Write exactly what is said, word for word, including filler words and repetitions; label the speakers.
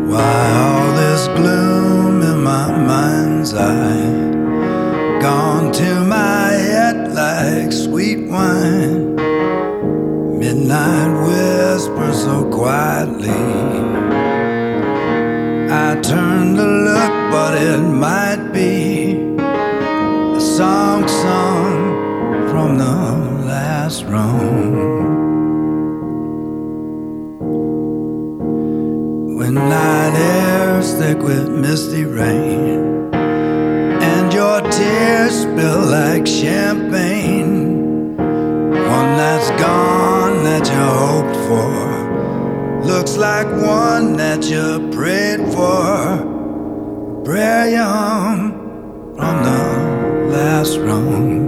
Speaker 1: Why all this gloom in my mind's eye, gone to my head like sweet wine. Midnight whispers so quietly. I turn to look, but it might be a song sung from the last room. When night air's thick with misty rain, and your tears spill like champagne, one that's gone that you hoped for looks like one that you prayed for. A prayer you hung from the last room.